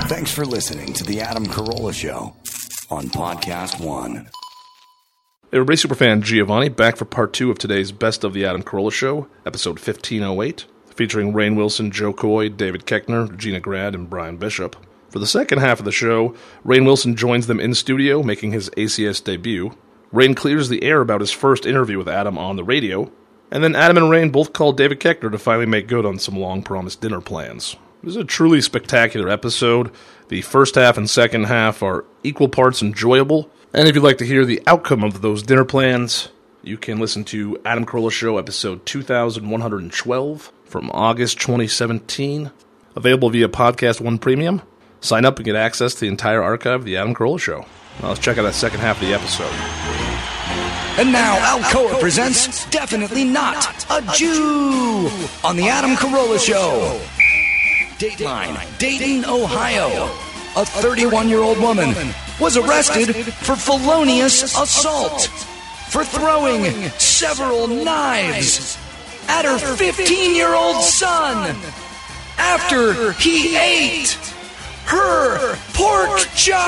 Thanks for listening to The Adam Carolla Show on Podcast One. Hey everybody, Superfan Giovanni back for part 2 of today's Best of the Adam Carolla Show, episode 1508, featuring Rainn Wilson, Joe Coy, David Koechner, Gina Grad, and Brian Bishop. For the second half of the show, Rainn Wilson joins them in studio, making his ACS debut. Rainn clears the air about his first interview with Adam on the radio, and then Adam and Rainn both call David Koechner to finally make good on some long-promised dinner plans. This is a truly spectacular episode. The first half and second half are equal parts enjoyable, and if you'd like to hear the outcome of those dinner plans, you can listen to Adam Carolla Show episode 2112 from August 2017, available via Podcast One Premium. Sign up and get access to the entire archive of The Adam Carolla Show. Now let's check out that second half of the episode. And now Alcoa presents Definitely Not a Jew on The Adam Carolla Show. Dateline, Dayton, Ohio. A 31-year-old woman was arrested for felonious assault for throwing several knives at her 15-year-old son after he ate her pork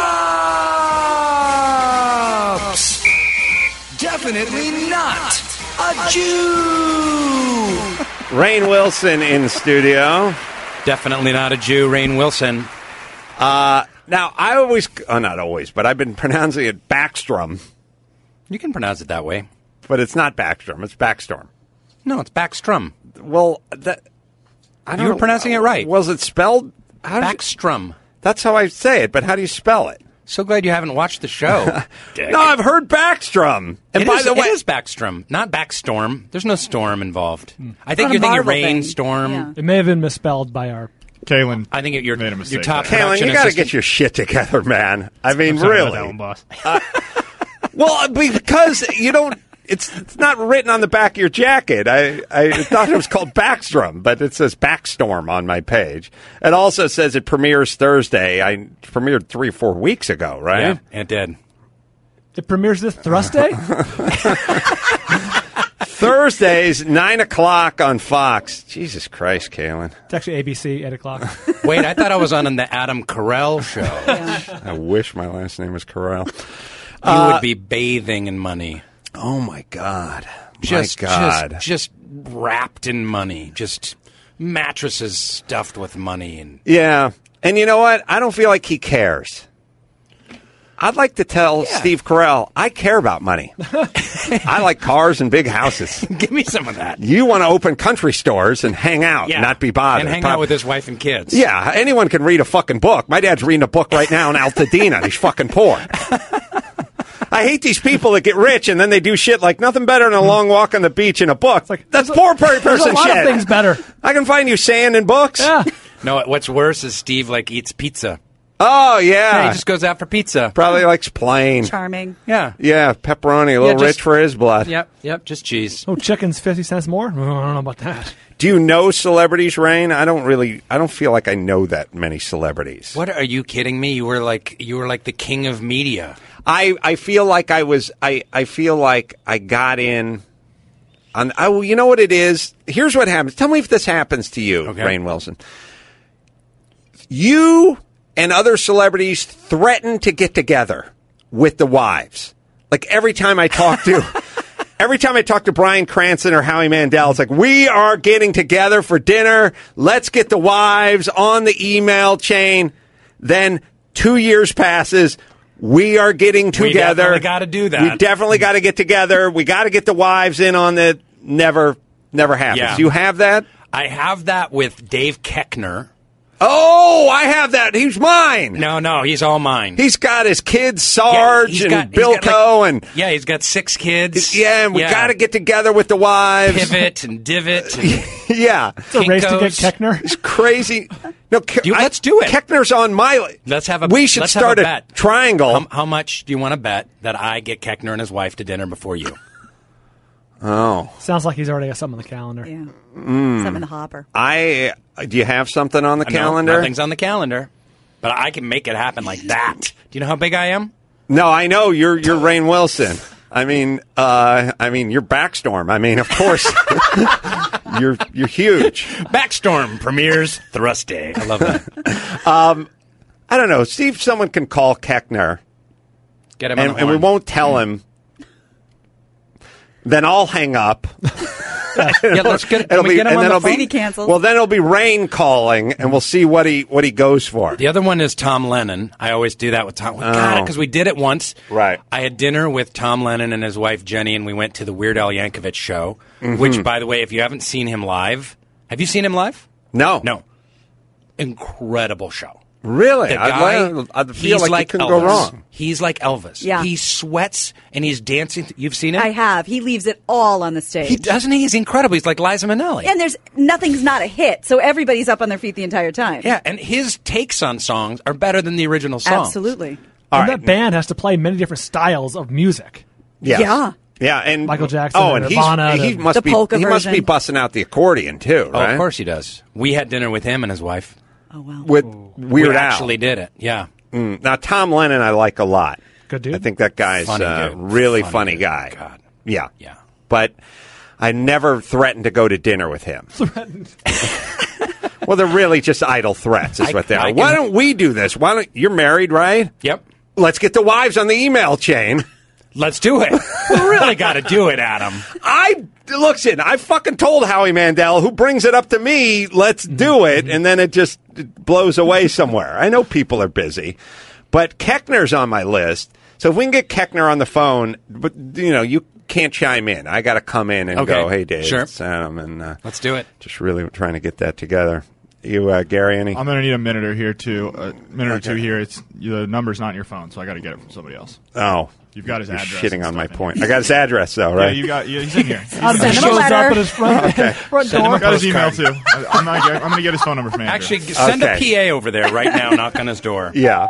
chops. Definitely not a Jew. Rainn Wilson in studio. Definitely not a Jew, Rainn Wilson. Now, I always, not always, but I've been pronouncing it Backstrom. You can pronounce it that way. But it's not Backstrom, it's Backstorm. No, it's Backstrom. Well, that... I don't You were know. pronouncing it right. Was it spelled? Backstrom. That's how I say it, but how do you spell it? So glad you haven't watched the show. No, I've heard Backstrom. And by the way, it is Backstrom, not Backstorm. There's no storm involved. I think Not a you're thinking Marvel rain, thing. storm. Yeah. It may have been misspelled by our... Kaylin. I think you're Made a mistake your top there. Kaylin, production you got to assistant. get your shit together, man. I mean, Sorry about that really. one, boss. Well, because you don't... It's not written on the back of your jacket. I thought it was called Backstrom, but it says Backstorm on my page. It also says it premieres Thursday. I premiered 3 or 4 weeks ago, right? Yeah, it did. It premieres this Thursday? Thursdays, 9 o'clock on Fox. Jesus Christ, Kaylin. It's actually ABC, 8 o'clock. Wait, I thought I was on the Adam Carell show. I wish my last name was Carell. You would be bathing in money. Oh, my God. Just wrapped in money. Just mattresses stuffed with money. And Yeah. And you know what? I don't feel like he cares. I'd like to tell Steve Carell, I care about money. I like cars and big houses. give me some of that. You want to open country stores and hang out, Yeah. not be bothered. And hang out with his wife and kids. Yeah, anyone can read a fucking book. My dad's reading a book right now in Altadena. He's fucking poor. I hate these people that get rich and then they do shit like nothing better than a long walk on the beach and a book. That's poor person There's a lot shit. of things better. I can find you sand and books. Yeah. No, what's worse is Steve eats pizza. Oh, yeah. He just goes out for pizza. Probably likes plain. Charming. Yeah. Yeah, pepperoni, a little just- rich for his blood. Yep, just cheese. Oh, chicken's 50 cents more? Oh, I don't know about that. Do you know celebrities, Rainn? I don't feel like I know that many celebrities. What, are you kidding me? You were like the king of media. I feel like I feel like I got in on, you know what it is? Here's what happens. Tell me if this happens to you, Okay. Rainn Wilson. You and other celebrities threaten to get together with the wives. Like every time I talk to Bryan Cranston or Howie Mandel, it's like, we are getting together for dinner. Let's get the wives on the email chain. Then 2 years passes. We are getting together. We definitely got to do that. We definitely got to get together. We got to get the wives in on the never happens. Yeah. You have that? I have that with Dave Koechner. Oh, I have that. He's mine. No, he's all mine. He's got his kids, Sarge he's and got Bilko, and yeah, he's got 6 kids. yeah, and we got to get together with the wives. Pivot and divot. And Yeah, It's a race to get Kinko's. Keckner. it's crazy. No, let's do it. Keckner's on my. Let's have a. We should let's start have a bet. triangle. How much do you want to bet that I get Koechner and his wife to dinner before you? Oh, Sounds like he's already got something on the calendar. Yeah. Something in the hopper. do you have something on the No, calendar? nothing's on the calendar, but I can make it happen like that. Do you know how big I am? No, I know you're Rainn Wilson. I mean, you're Backstorm. I mean, of course, you're huge. Backstorm premieres Thursday. I love that. I don't know. See if someone can call Keckner, Get him on the and we horn. won't tell him. Then I'll hang up. Yeah, let's get. Can we get him on the phone? He canceled. Well, then it'll be Rain calling, and we'll see what he goes for. The other one is Tom Lennon. I always do that with Tom. We got it because we did it once. Right. I had dinner with Tom Lennon and his wife Jenny, and we went to the Weird Al Yankovic show. Which, by the way, if you haven't seen him live, have you seen him live? No. Incredible show. Really? The guy, I feel he's like you couldn't Elvis. go wrong. He's like Elvis. Yeah. He sweats and he's dancing. You've seen him? I have. He leaves it all on the stage. He doesn't he? He's incredible. He's like Liza Minnelli. And there's nothing's not a hit, so everybody's up on their feet the entire time. Yeah, and his takes on songs are better than the original songs. Absolutely. All And right. that band has to play many different styles of music. Yes. Yeah. Yeah, and Michael Jackson Oh, and and Nirvana, he the must be polka he must be version. busting out the accordion too, Oh, right? of course he does. We had dinner with him and his wife. Oh, wow. With Weird we Al. actually did it. Yeah. Now Tom Lennon, I like a lot. Good dude. I think that guy's Funny a dude. really Funny funny dude. guy. God. Yeah, Yeah. but I never threatened to go to dinner with him. Well, they're really just idle threats, is what they are. I Why can- don't we do this? Why don't you're married, right? Yep. Let's get the wives on the email chain. Let's do it. We really got to do it, Adam. Listen, I fucking told Howie Mandel, who brings it up to me, let's do it, and then it just blows away somewhere. I know people are busy, but Keckner's on my list. So if we can get Keckner on the phone, but you can't chime in. I got to come in and Okay. go, hey, Dave, Sure. it's Adam, and Let's do it. just really trying to get that together. You, Gary, any? I'm going to need a minute or two here. It's the number's not in your phone, so I got to get it from somebody else. Oh. You've got his You're address. shitting and on my stuff in point. here. I got his address, though, right? Yeah, he's in here. Adam Send him a shows letter. up at his front Send him door. I got his email too. I'm going to get his phone number from Andrew. Actually, send a Okay. PA over there right now, knock on his door. Yeah.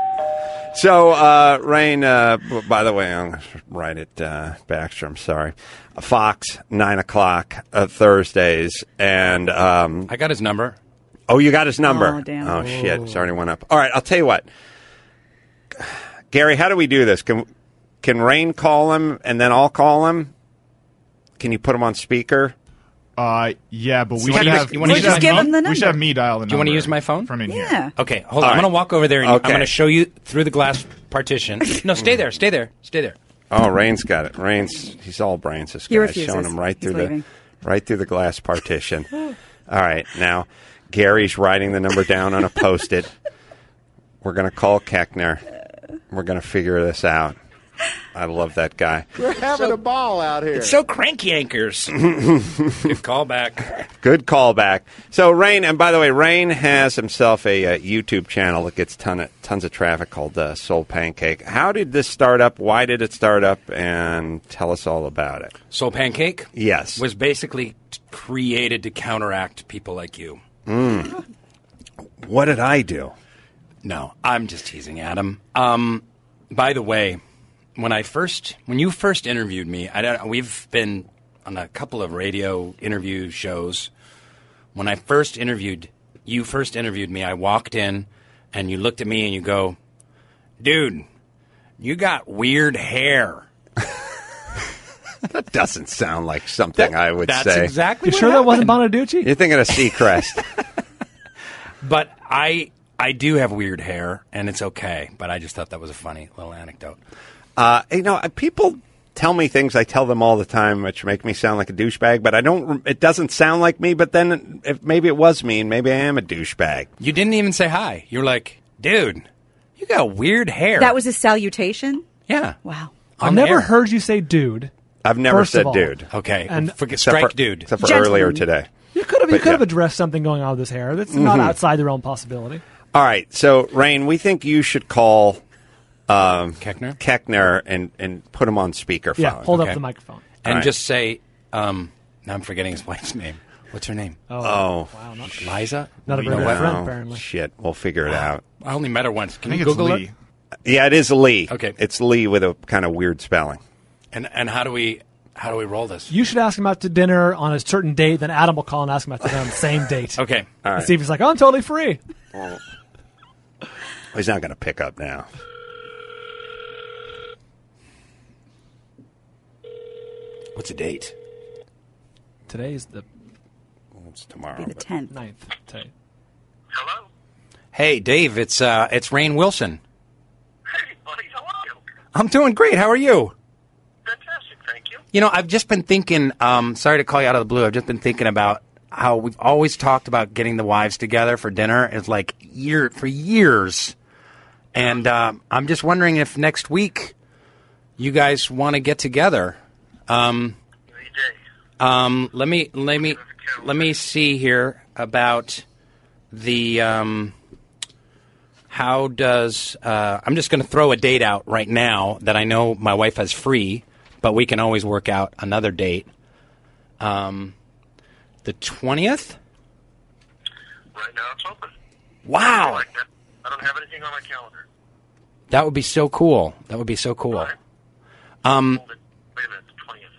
So, Rain, by the way, I'm going to write it, Baxter, I'm sorry. Fox, 9 o'clock, Thursdays. And, I got his number. oh, you got his number. Oh, damn. Oh, shit. It's already went up. All right, I'll tell you what. Gary, how do we do this? Can Rain call him and then I'll call him? Can you put him on speaker? Yeah, but we So should you have. wanna we use should my have phone? me- Give him the We should number. have me dial the number. Do you wanna use my phone? from in Yeah. here? Okay, hold on. All I'm going right. to walk over there and Okay. I'm going to show you through the glass partition. No, stay there. Stay there. Stay there. Oh, Rain's got it. He's all brains, this guy. He refuses. Showing him right He's through leaving. the glass partition. All right, now Gary's writing the number down on a Post-it. We're going to call Keckner. We're going to figure this out. I love that guy. We're having a ball out here. It's so cranky anchors. Good call back. Good callback. So Rain, and by the way, Rain has himself a YouTube channel that gets tons of traffic called Soul Pancake. How did this start up? Why did it start up? And tell us all about it. Soul Pancake Yes. was basically created to counteract people like you. What did I do? No, I'm just teasing, Adam. By the way, when you first interviewed me, we've been on a couple of radio interview shows. When you first interviewed me, I walked in and you looked at me and you go, "Dude, you got weird hair." That doesn't sound like something I would That's say. exactly You what sure that wasn't happened. Bonaducci? You're thinking of Seacrest. But I do have weird hair, and it's okay. But I just thought that was a funny little anecdote. People tell me things I tell them all the time, which make me sound like a douchebag. But it doesn't sound like me. But then, maybe it was me, and maybe I am a douchebag. You didn't even say hi. You're like, "Dude, you got weird hair." That was a salutation? yeah. Wow. I've On never air. heard you say dude. I've never First of said all. dude. Okay, And- forget Except strike, for- dude. Except for Gentleman. earlier today. You could have yeah. addressed something going on with his hair. That's not outside the realm of possibility. All right. So, Rain, we think you should call Keckner, and put him on speakerphone. Yeah, hold Okay. up the microphone. and right. just say, now I'm forgetting his wife's name. What's her name? Oh. Wow, not, Liza. not a Lee. very good No. friend, Oh, apparently. shit. We'll figure it out. I only met her once. Can I think you it's Google Lee. it? Yeah, it is Lee. Okay. It's Lee with a kind of weird spelling. And how do we roll this? You should ask him out to dinner on a certain date, then Adam will call and ask him out to dinner on the same date. Okay. All And right. see if he's like, oh, I'm totally free. He's not going to pick up now. What's the date? Today's the It's tomorrow. Be the but- 10th. 9th. Today. Hello? Hey, Dave, it's Rainn Wilson. Hey, buddy, how are you? I'm doing great. How are you? Fantastic, thank you. You know, I've just been thinking, sorry to call you out of the blue, I've just been thinking about how we've always talked about getting the wives together for dinner. It's like for years. And I'm just wondering if next week you guys want to get together. Let me see here about the how does I'm just going to throw a date out right now that I know my wife has free, but we can always work out another date. The 20th? Right now it's open. Wow. I don't have anything on my calendar. That would be so cool. That would be so cool. Right. Wait a minute, the 20th.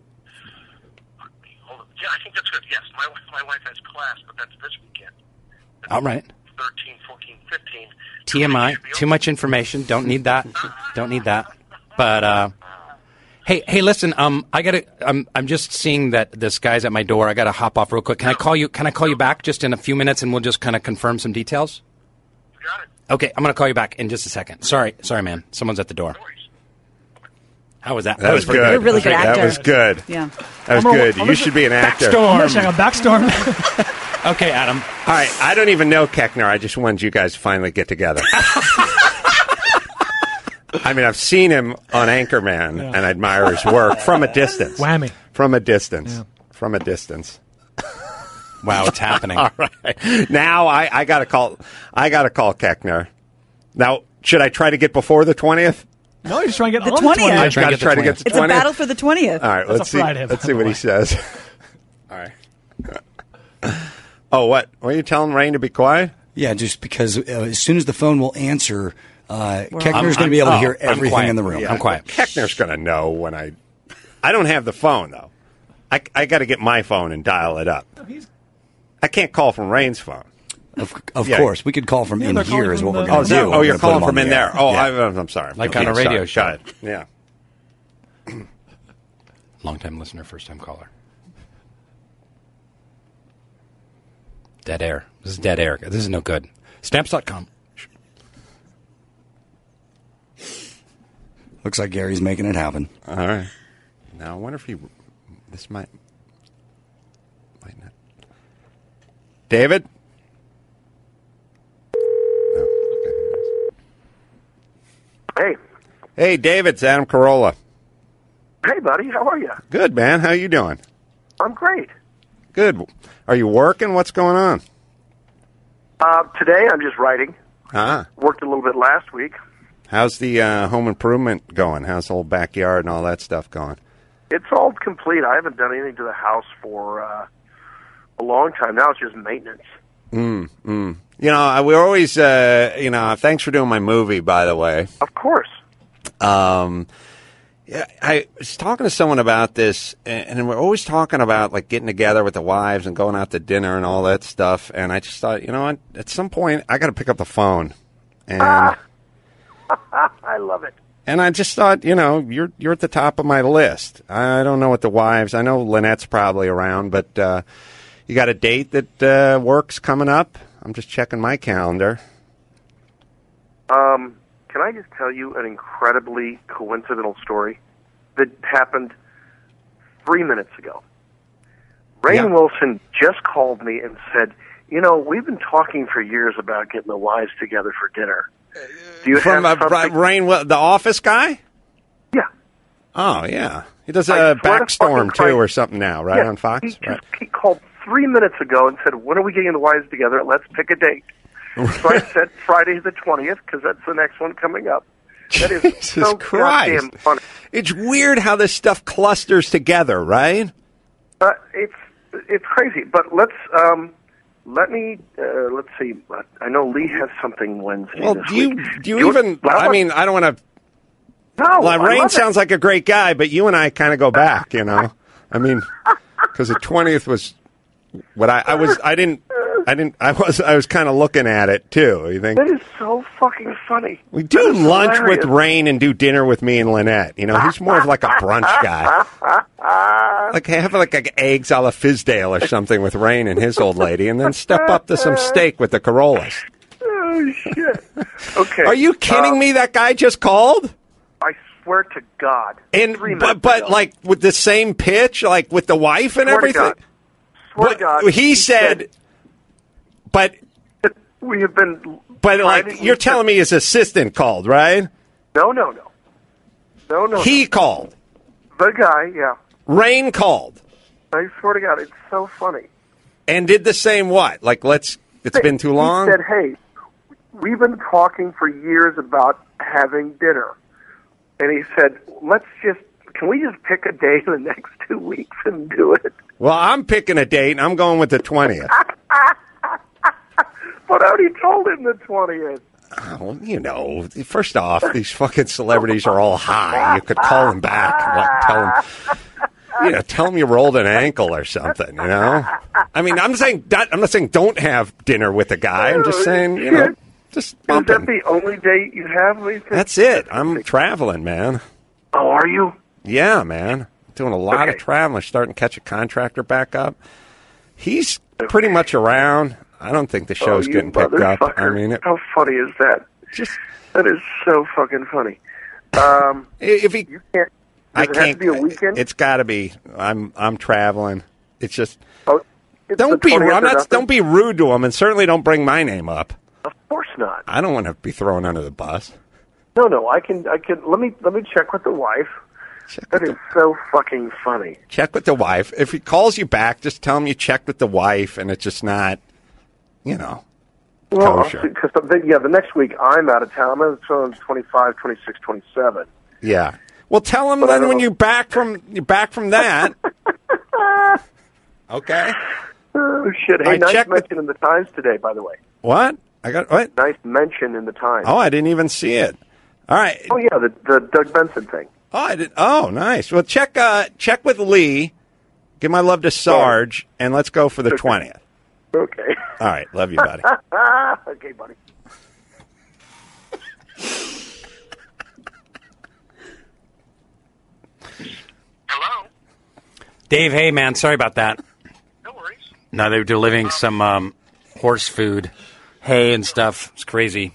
Hold on. Yeah, I think that's good. Yes, my wife has class, but that's this weekend. All right. 13, 14, 15. TMI, too much information. Don't need that. Don't need that. But hey, listen. I'm just seeing that this guy's at my door. I got to hop off real quick. Can I call you back just in a few minutes, and we'll just kind of confirm some details? You got it. Okay, I'm going to call you back in just a second. Sorry, man. Someone's at the door. No worries. How was that? That was good. You're a really good actor. That was good. Yeah. That was good. You should be an actor. Backstorm. Okay, Adam. All right, I don't even know Keckner. I just wanted you guys to finally get together. I mean, I've seen him on Anchorman, and I admire his work from a distance. Whammy. From a distance. Yeah. From a distance. Wow, it's happening. All right. Now I got to call Keckner. Now, should I try to get before the 20th? No, you're just trying to get The on 20th. I got to try to get the 20th. It's a battle for the 20th. All right, That's let's a see. Friday, Let's by see the what way. he says. All right. Oh, what? Were you telling Rainn to be quiet? Yeah, just because as soon as the phone will answer, Keckner's going to be able to hear everything in the room. Yeah, I'm quiet. Keckner's going to know when I don't have the phone though. I got to get my phone and dial it up. I can't call from Rainn's phone. Of course, we could call from in they're calling here is what from we're the- going to do. Oh, We're you're gonna put calling them on from in the there. air. Oh, Yeah. I'm sorry. Like Okay, on a radio sorry. show. Got it. Yeah. Long-time listener, first-time caller. Dead air. This is dead air. This is no good. Stamps.com. Looks like Gary's making it happen. All right. Now I wonder if this might not. David. Hey. Hey, David. It's Adam Carolla. Hey, buddy, how are you? Good, man. How you doing? I'm great. Good. Are you working? What's going on? Today I'm just writing. Ah. Worked a little bit last week. How's the home improvement going? How's the whole backyard and all that stuff going? It's all complete. I haven't done anything to the house for a long time. Now it's just maintenance. You know, we're always, thanks for doing my movie, by the way. Of course. Yeah, I was talking to someone about this, and we're always talking about, like, getting together with the wives and going out to dinner and all that stuff, and I just thought, you know what, at some point, I got to pick up the phone. And I love it. and I just thought, you know, you're at the top of my list. I don't know what the wives, I know Lynette's probably around, but you got a date that works coming up? I'm just checking my calendar. Can I just tell you an incredibly coincidental story that happened 3 minutes ago? Rainn Wilson just called me and said, you know, we've been talking for years about getting the wives together for dinner. Do you From have something? Rainn, the Office guy? Yeah. Oh, yeah. He does I a swear to Backstorm, fucking too, Christ. or something now, right, Yeah, on Fox? He called 3 minutes ago and said, when are we getting the wives together? Let's pick a date. So I said Friday the 20th because that's the next one coming up. That is Jesus so Christ. goddamn funny. It's weird how this stuff clusters together, right? It's crazy. But let's see. I know Lee has something Wednesday. Well, this do you week. even, I mean, I don't want to, No, well, I Rainn love sounds like a great guy, but you and I kind of go back, you know? I mean, because the 20th was what I was kind of looking at it, too. You think? That is so fucking funny. We do That is lunch hilarious. with Rainn and do dinner with me and Lynette. You know, he's more of like a brunch guy. Like have like eggs a la Fizdale or something with Rainn and his old lady, and then step up to some steak with the Corollas. Oh, shit. Okay. Are you kidding me? That guy just called? I swear to God. And 3 minutes but ago. like with the same pitch, like with the wife and Swear to everything. God. Swear to God. He said, but we have been. Like you're telling me his assistant called, right? No. He called. The guy, yeah. Rain called. I swear to God, it's so funny. And did the same what? Like, it's been too long? He said, hey, we've been talking for years about having dinner. And he said, can we just pick a day in the next 2 weeks and do it? Well, I'm picking a date, and I'm going with the 20th. But I already told him the 20th. Oh, you know, first off, these fucking celebrities are all high. You could call them back and tell them you rolled an ankle or something, you know? I mean, I'm not saying don't have dinner with a guy. I'm just saying, just bump Is that him. the only date you have, Lisa? That's it. I'm traveling, man. Oh, are you? Yeah, man. Doing a lot of traveling. Starting to catch a contractor back up. He's pretty much around. I don't think the show's getting picked up. I mean, how funny is that? That is so fucking funny. If he, you can't, I does it can't. have to be a weekend? It's got to be. I'm traveling. It's just. It's don't the be. 20th or nothing? Don't be rude to him, and certainly don't bring my name up. Of course not. I don't want to be thrown under the bus. No. I can. Let me check with the wife. That is so fucking funny. Check with the wife. If he calls you back, just tell him you checked with the wife, and it's just not. Well, kosher. because the next week I'm out of town. I'm on 25, 26, 27. Yeah. Well, tell him then when you're back from that. Okay. Oh shit! Hey, nice mention in the Times today, by the way. What? I got what? Nice mention in the Times. Oh, I didn't even see it. All right. Oh yeah, the Doug Benson thing. Oh, I did. Oh, nice. Well, check with Lee. Give my love to Sarge, and let's go for the 20th. Okay. All right. Love you, buddy. Okay, buddy. Hello? Dave, hey, man. Sorry about that. No worries. No, they were delivering some horse food, hay and stuff. It's crazy.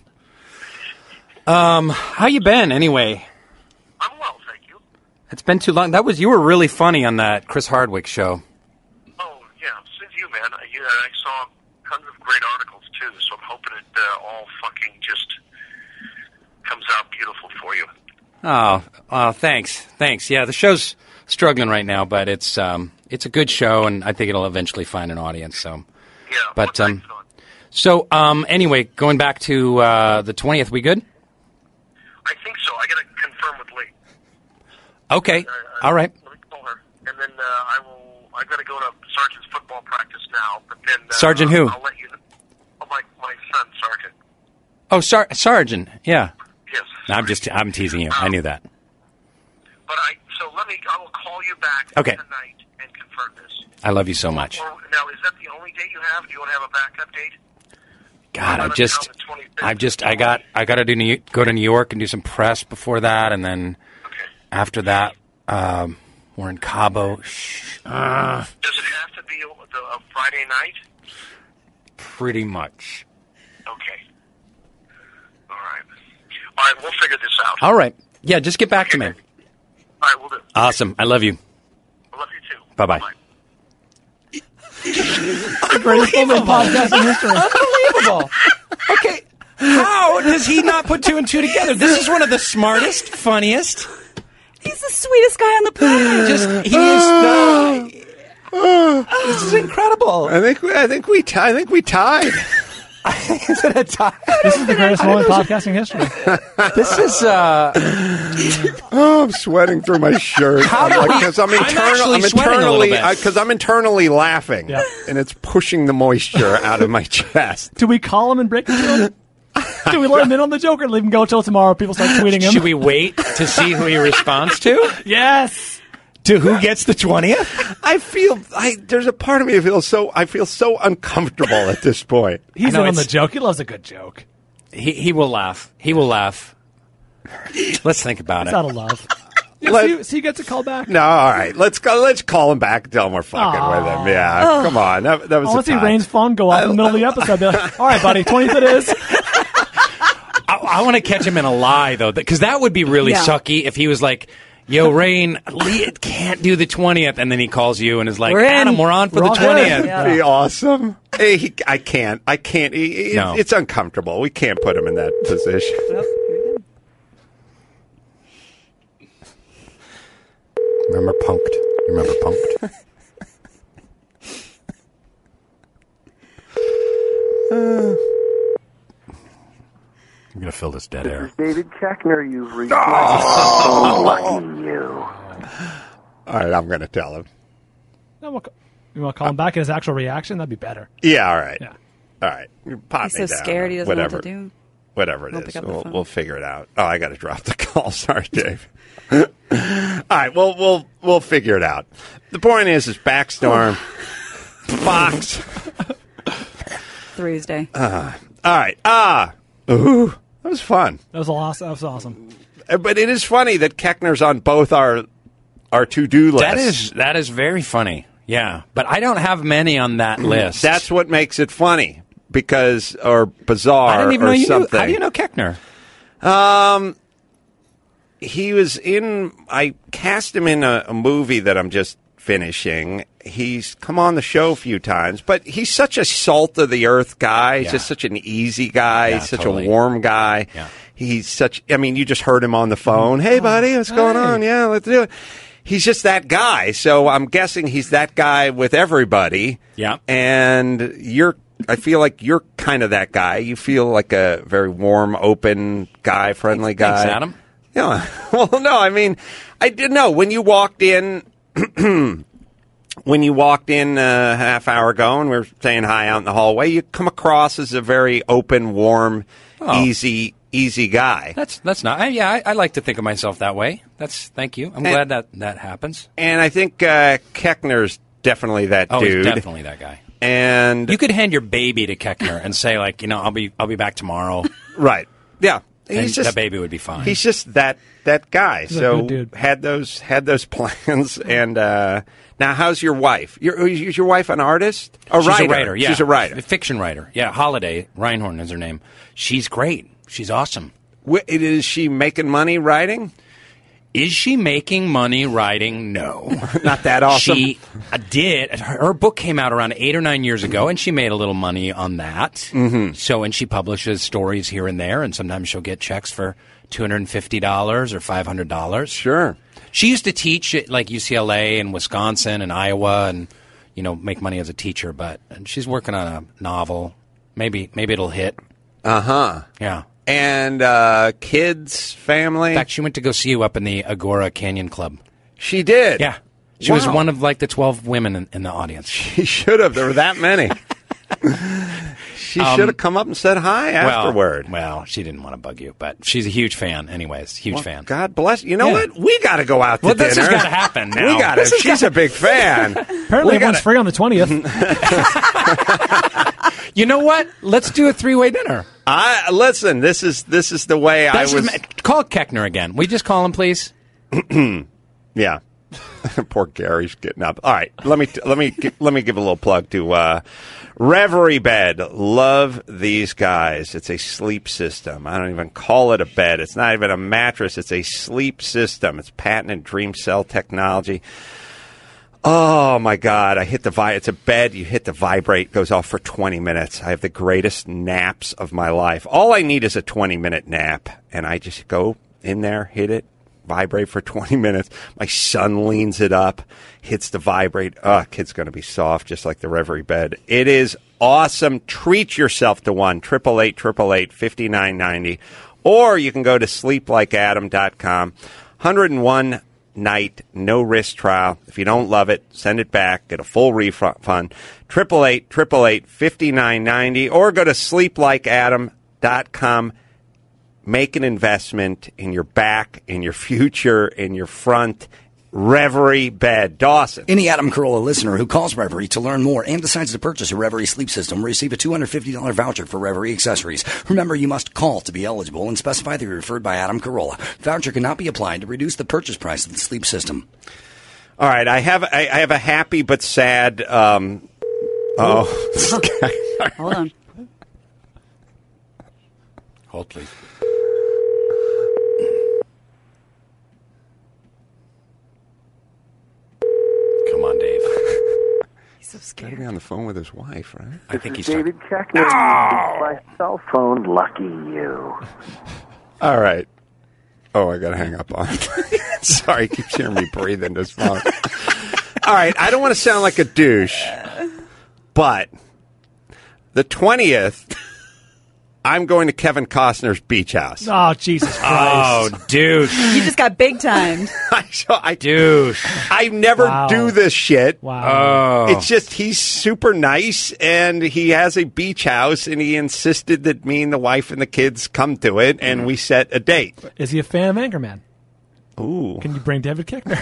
How you been, anyway? I'm well, thank you. It's been too long. You were really funny on that Chris Hardwick show. Oh, yeah. Since you, man. I saw tons of great articles, too, so I'm hoping it all fucking just comes out beautiful for you. Oh, thanks. Thanks. Yeah, the show's struggling right now, but it's a good show, and I think it'll eventually find an audience. So, yeah. But anyway, going back to the 20th, we good? I think so. I got to confirm with Lee. Okay. All right. Let me call her, and then I got to go to Sergeant's football practice now. But then Sergeant who? I'll let you know. Oh, my son, Sergeant. Oh, Sergeant. Yeah. Yes. I'm teasing you. I knew that. But I will call you back Okay. tonight and confirm this. I love you so much. Now, is that the only date you have? Do you want to have a backup date? God, I got to go to New York and do some press before that, and then after that, we're in Cabo. Does it have to be a Friday night? Pretty much. Okay. All right, we'll figure this out. All right. Yeah, just get back to me. All right, we'll do. Awesome. I love you. I love you too. Bye-bye. The greatest moment in podcasting history. Unbelievable. Okay. How does he not put two and two together? This is one of the smartest, funniest. He's the sweetest guy on the planet. This is incredible. I think we tied. Is it a tie? This is the greatest moment in podcasting history. This is. Oh, I'm sweating through my shirt because I'm internally laughing, and it's pushing the moisture out of my chest. Do we call him and break it to him? Do we let him in on the joke or leave him go till tomorrow? People start tweeting him. Should we wait to see who he responds to? Yes. To who gets the 20th? There's a part of me that I feel so uncomfortable at this point. He's in on the joke. He loves a good joke. He will laugh. He will laugh. Let's think about It's it. out of love. So you get to call back? No, all right. Let's go. Let's call him back and tell him we're fucking with him. Yeah, come on. That was I want to see time. Rain's phone go off in the middle of the episode. Be like, all right, buddy, 20th it is. I want to catch him in a lie, though, because that would be really sucky if he was like, yo, Rain, Lee can't do the 20th, and then he calls you and is like, Adam, we're on for the 20th. That'd be awesome. Hey, I can't. No. It's uncomfortable. We can't put him in that position. Remember Punked? I'm going to fill this dead air. David Keckner, you've reached my lucky you. All right, I'm going to tell him. No, you want to call him back in his actual reaction? That'd be better. Yeah, all right. Yeah. All right. You pop He's me so down. scared he doesn't know what to do. Whatever it Won't is. pick up the phone. We'll figure it out. Oh, I got to drop the call. Sorry, Dave. All right, we'll figure it out. The point is Backstorm, Fox. Thursday. All right. Ooh, that was fun. That was awesome. But it is funny that Keckner's on both our to-do lists. That is very funny. Yeah, but I don't have many on that list. That's what makes it funny, or bizarre, I didn't even or know you something. knew. How do you know Keckner? He was in. I cast him in a movie that I'm just finishing. He's come on the show a few times, but he's such a salt of the earth guy. He's just such an easy guy. Yeah, He's such totally. a warm guy. Yeah. He's such. I mean, you just heard him on the phone. Hey, buddy, what's going on? Yeah, let's do it. He's just that guy. So I'm guessing he's that guy with everybody. Yeah. And I feel like you're kind of that guy. You feel like a very warm, open guy, friendly guy. Thanks, Adam. Yeah. Well, no, I mean, I didn't know when you walked in. When you walked in a half hour ago and we were saying hi out in the hallway, you come across as a very open, warm, easy guy. That's not. I like to think of myself that way. Thank you. I'm glad that happens. And I think Keckner's definitely that dude. He's definitely that guy. And you could hand your baby to Keckner and say, like, I'll be back tomorrow. Right. Yeah. And that baby would be fine. He's just that guy. He's a so good dude. had those plans. And now, how's your wife? Is your wife an artist? She's a writer. Yeah, she's a writer, a fiction writer. Yeah, Holiday Reinhorn is her name. She's great. She's awesome. Is she making money writing? Is she making money writing? No. Not that awesome. She did. Her book came out around 8 or 9 years ago, and she made a little money on that. Mm-hmm. So, and she publishes stories here and there, and sometimes she'll get checks for $250 or $500. Sure. She used to teach at like UCLA and Wisconsin and Iowa and, make money as a teacher, but she's working on a novel. Maybe it'll hit. Uh-huh. Yeah. And kids, family? In fact, she went to go see you up in the Agora Canyon Club. She did? Yeah. She was one of like the 12 women in the audience. She should have. There were that many. She should have come up and said hi afterward. Well, she didn't want to bug you, but she's a huge fan anyways. Huge fan. God bless. You know what? We got to go out to dinner. This has got to happen now. We got to. She's a big fan. Apparently everyone's free on the 20th. You know what? Let's do a 3-way dinner. Listen, this is the way I was. Call Keckner again. We just call him, please? Yeah. Poor Gary's getting up. All right, let me give a little plug to Reverie Bed. Love these guys. It's a sleep system. I don't even call it a bed. It's not even a mattress. It's a sleep system. It's patented dream cell technology. Oh my God! It's a bed. You hit the vibrate, goes off for 20 minutes. I have the greatest naps of my life. All I need is a 20-minute nap, and I just go in there, hit it, vibrate for 20 minutes. My son leans it up, hits the vibrate. Kid's going to be soft, just like the Reverie Bed. It is awesome. Treat yourself to one. 888-888-5990. Or you can go to sleeplikeadam.com. 101 night, no risk trial. If you don't love it, send it back. Get a full refund. 888-888-5990. Or go to sleeplikeadam.com. Make an investment in your back, in your future, in your front. Reverie bed. Dawson. Any Adam Carolla listener who calls Reverie to learn more and decides to purchase a Reverie sleep system will receive a $250 voucher for Reverie accessories. Remember, you must call to be eligible and specify that you're referred by Adam Carolla. Voucher cannot be applied to reduce the purchase price of the sleep system. All right, I have a happy but sad. Hold on. Hold, please. Come on, Dave. He's so Got scared. to be on the phone with his wife, right? I think he's David Keckner. My cell phone. Lucky you. All right. Oh, I got to hang up on it. Sorry, he keeps hearing me breathing this phone. All right, I don't want to sound like a douche, but the 20th, I'm going to Kevin Costner's beach house. Oh, Jesus Christ. Oh, douche. You just got big timed. Douche. I never Wow. do this shit. Wow. It's just he's super nice, and he has a beach house, and he insisted that me and the wife and the kids come to it, and we set a date. Is he a fan of Anchorman? Ooh. Can you bring David Keckner?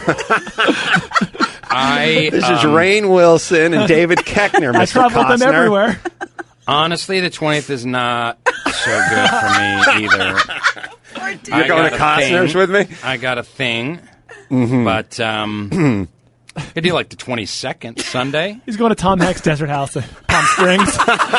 This is Rainn Wilson and David Keckner, Mr. I travel with Costner. them everywhere. Honestly, the 20th is not so good for me either. You're going to Costner's with me? I got a thing, but I do like the 22nd, Sunday. He's going to Tom Hanks' Desert House in Palm Springs.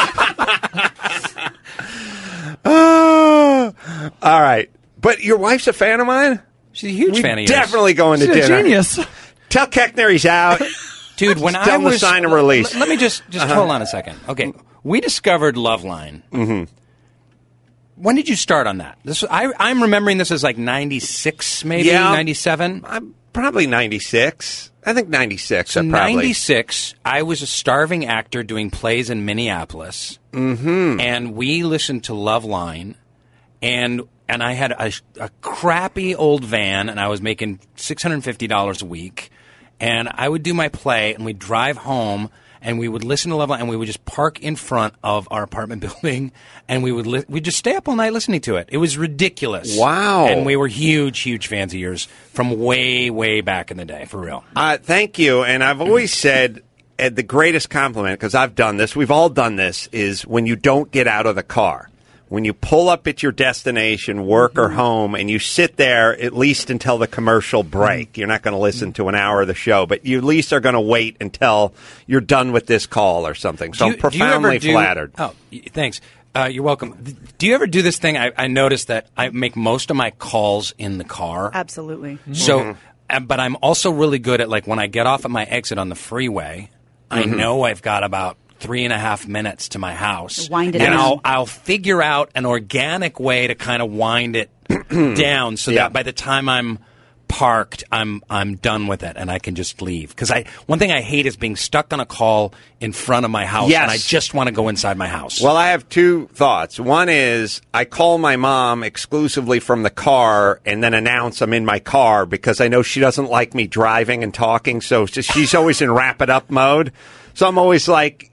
All right. But your wife's a fan of mine? She's a huge fan of yours. Definitely going to She's dinner. a genius. Tell Keckner he's out. Dude, when Tell I him to was... sign a release. Let me just hold on a second. Okay, we discovered Loveline. Mm-hmm. When did you start on that? I'm remembering this as like 96, maybe, Yeah. 97? I'm probably 96. I think 96. So I probably. 96, I was a starving actor doing plays in Minneapolis, and we listened to Loveline, and I had a crappy old van, and I was making $650 a week, and I would do my play, and we'd drive home, and we would listen to Loveline, and we would just park in front of our apartment building, and we'd just stay up all night listening to it. It was ridiculous. Wow. And we were huge, huge fans of yours from way, way back in the day, for real. Thank you. And I've always said the greatest compliment, because I've done this, we've all done this, is when you don't get out of the car. When you pull up at your destination, work or home, and you sit there at least until the commercial break. You're not going to listen to an hour of the show, but you at least are going to wait until you're done with this call or something. So I'm profoundly flattered. Oh, thanks. You're welcome. Do you ever do this thing? I noticed that I make most of my calls in the car. Absolutely. So, but I'm also really good at, like, when I get off at my exit on the freeway, I know I've got about 3.5 minutes to my house. Wind it and down. I'll figure out an organic way to kind of wind it down so that by the time I'm parked, I'm done with it and I can just leave. Because one thing I hate is being stuck on a call in front of my house, and I just want to go inside my house. Well, I have two thoughts. One is I call my mom exclusively from the car and then announce I'm in my car because I know she doesn't like me driving and talking, so she's always in wrap-it-up mode. So I'm always like,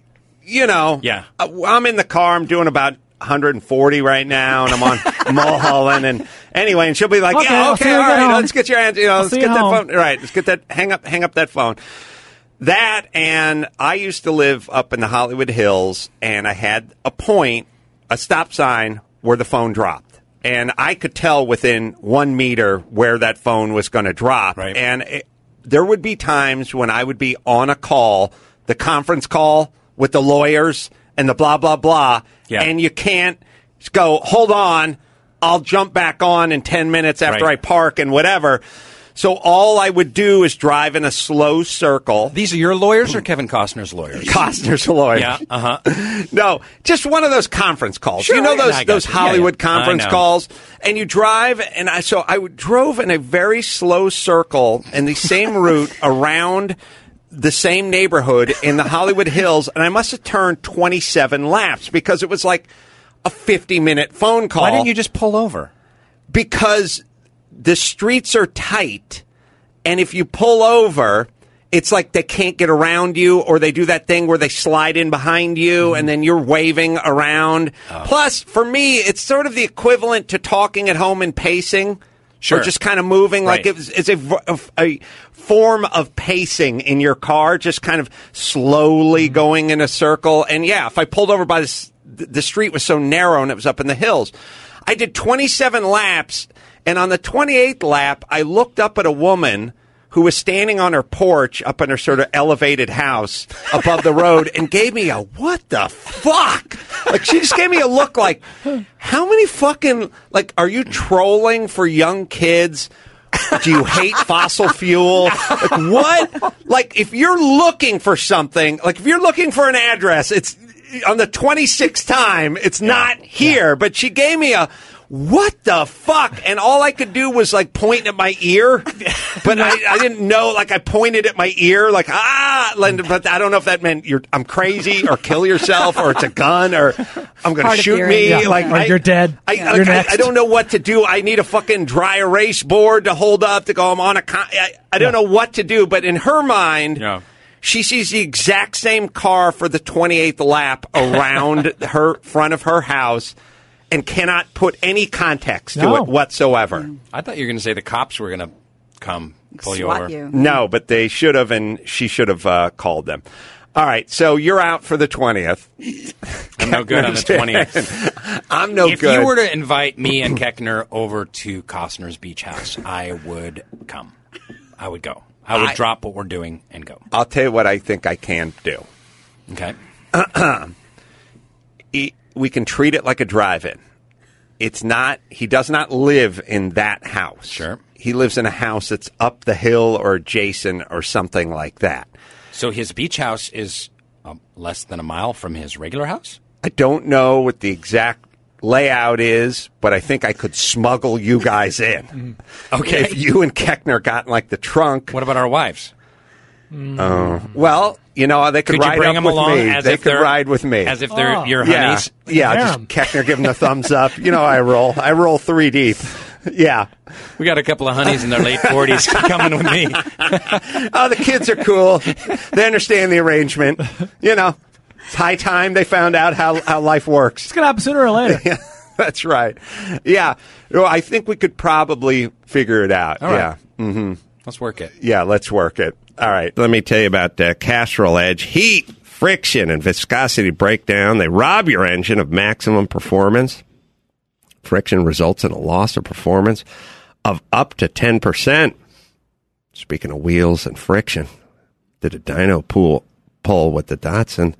I'm in the car, I'm doing about 140 right now, and I'm on Mulholland, and anyway, and she'll be like, all right, let's get your hands, let's get that phone, right, let's get that, hang up that phone. That, and I used to live up in the Hollywood Hills, and I had a stop sign where the phone dropped. And I could tell within 1 meter where that phone was going to drop. Right. And there would be times when I would be on a call, the conference call with the lawyers and the blah, blah, blah. Yeah. And you can't go, hold on, I'll jump back on in 10 minutes after I park and whatever. So all I would do is drive in a slow circle. These are your lawyers or Kevin Costner's lawyers? Costner's lawyer. Yeah, No, just one of those conference calls. Sure, you know those you. Hollywood Yeah, conference calls? And you drive, and I drove in a very slow circle in the same route around the same neighborhood in the Hollywood Hills, and I must have turned 27 laps because it was like a 50-minute phone call. Why didn't you just pull over? Because the streets are tight, and if you pull over, it's like they can't get around you, or they do that thing where they slide in behind you, and then you're waving around. Plus, for me, it's sort of the equivalent to talking at home and pacing. Or just kind of moving like it's a form of pacing in your car, just kind of slowly going in a circle. And yeah, if I pulled over by the street was so narrow and it was up in the hills. I did 27 laps, and on the 28th lap, I looked up at a woman who was standing on her porch up in her sort of elevated house above the road and gave me a, what the fuck? Like, she just gave me a look like, how many fucking, like, are you trolling for young kids? Do you hate fossil fuel? Like, what? Like, if you're looking for something, like, if you're looking for an address, it's on the 26th time, it's not here. But she gave me a, what the fuck? And all I could do was, like, point at my ear. But I didn't know, like, I pointed at my ear, like, but I don't know if that meant I'm crazy or kill yourself or it's a gun or I'm going to shoot me. Yeah. Like, or you're dead. You're next. I don't know what to do. I need a fucking dry erase board to hold up to go, I'm on a I don't know what to do. But in her mind, she sees the exact same car for the 28th lap around her front of her house and cannot put any context to it whatsoever. I thought you were going to say the cops were going to come pull you over. No, but they should have, and she should have called them. All right, so you're out for the 20th. I'm no good on the 20th. I'm no good. If you were to invite me and Keckner over to Costner's beach house, I would come. I would go. I would drop what we're doing and go. I'll tell you what I think I can do. Okay. We can treat it like a drive-in. It's not, he does not live in that house. Sure. He lives in a house that's up the hill or adjacent or something like that. So his beach house is less than a mile from his regular house? I don't know what the exact layout is, but I think I could smuggle you guys in. Okay. If you and Keckner got in, like, the trunk. What about our wives? Well, you know, they could ride bring up them with along me. They could ride with me. As if they're your honeys? Yeah, just Keckner give them the thumbs up. You know, I roll 3 deep. Yeah. We got a couple of honeys in their late 40s coming with me. Oh, the kids are cool. They understand the arrangement. You know, it's high time they found out how life works. It's going to happen sooner or later. Yeah, that's right. Yeah. Well, I think we could probably figure it out. All right. Yeah. Mm-hmm. Let's work it. Yeah, let's work it. All right. Let me tell you about Castrol Edge. Heat, friction, and viscosity breakdown. They rob your engine of maximum performance. Friction results in a loss of performance of up to 10%. Speaking of wheels and friction, did a dyno pull with the Datsun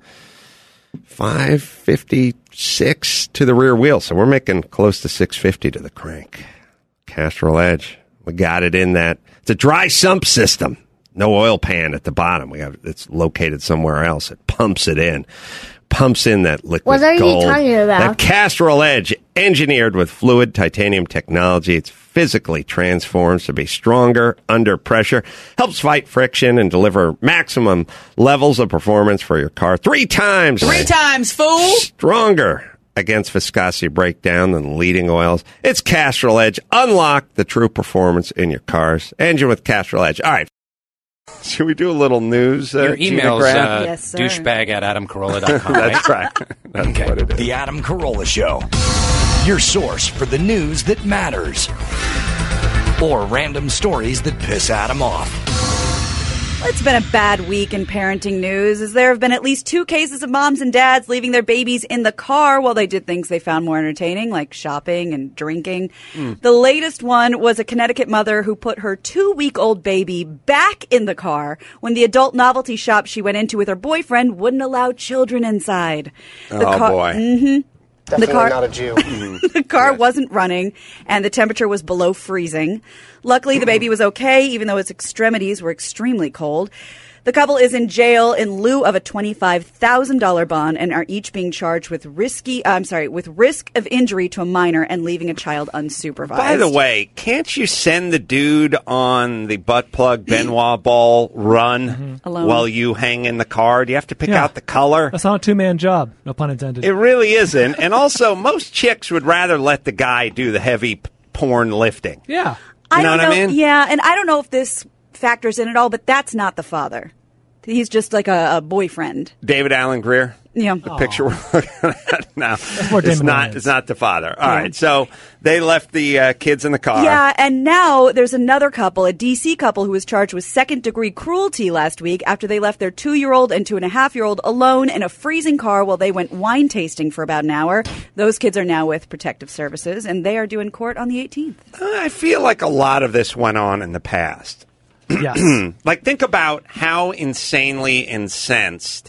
556 to the rear wheel. So we're making close to 650 to the crank. Castrol Edge. We got it in that. It's a dry sump system. No oil pan at the bottom. It's located somewhere else. It pumps it in. Pumps in that liquid gold. What are you talking about? That Castrol Edge, engineered with fluid titanium technology. It's physically transforms to be stronger under pressure. Helps fight friction and deliver maximum levels of performance for your car. 3 times. 3 times, fool! Stronger against viscosity breakdown than leading oils. It's Castrol Edge. Unlock the true performance in your cars. Engine with Castrol Edge. All right. Should we do a little news? Your email's Yes, sir. douchebag at adamcarolla.com. That's right. That's what it is. The Adam Carolla Show. Your source for the news that matters. Or random stories that piss Adam off. It's been a bad week in parenting news, as there have been at least 2 cases of moms and dads leaving their babies in the car while they did things they found more entertaining, like shopping and drinking. The latest one was a Connecticut mother who put her 2-week-old baby back in the car when the adult novelty shop she went into with her boyfriend wouldn't allow children inside. Boy. Mm-hmm. Definitely not a Jew. The car wasn't running, and the temperature was below freezing. Luckily, the baby was okay, even though its extremities were extremely cold. The couple is in jail in lieu of a $25,000 bond and are each being charged with risk of injury to a minor and leaving a child unsupervised. By the way, can't you send the dude on the butt plug Benoit ball run Alone. while you hang in the car? Do you have to pick out the color? That's not a 2-man job. No pun intended. It really isn't. And also, most chicks would rather let the guy do the heavy porn lifting. Yeah. You know what I mean? Yeah, and I don't know if this factors in at all, but that's not the father. He's just like a boyfriend. David Allen Greer? Yeah. The picture we're looking at now. more It's Damon not. Wayans. It's not the father. All right. So they left the kids in the car. Yeah, and now there's another couple, a D.C. couple, who was charged with second-degree cruelty last week after they left their 2-year-old and 2.5-year-old alone in a freezing car while they went wine tasting for about an hour. Those kids are now with Protective Services, and they are due in court on the 18th. I feel like a lot of this went on in the past. Yes. Like, think about how insanely incensed.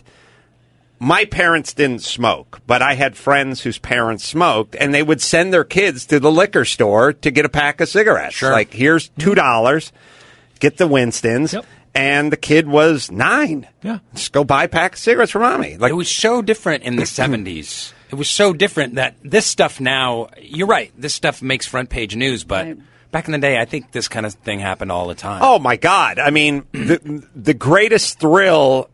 My parents didn't smoke, but I had friends whose parents smoked, and they would send their kids to the liquor store to get a pack of cigarettes. Sure. Like, here's $2, get the Winstons, Yep. and the kid was 9. Yeah. Just go buy a pack of cigarettes for mommy. Like, It was so different in the 70s. It was so different that this stuff now, you're right, this stuff makes front page news, but Right. back in the day, I think this kind of thing happened all the time. oh my God! I mean, the greatest thrill